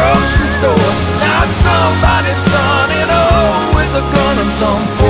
grocery store. Now it's somebody's son in a hole with a gun and some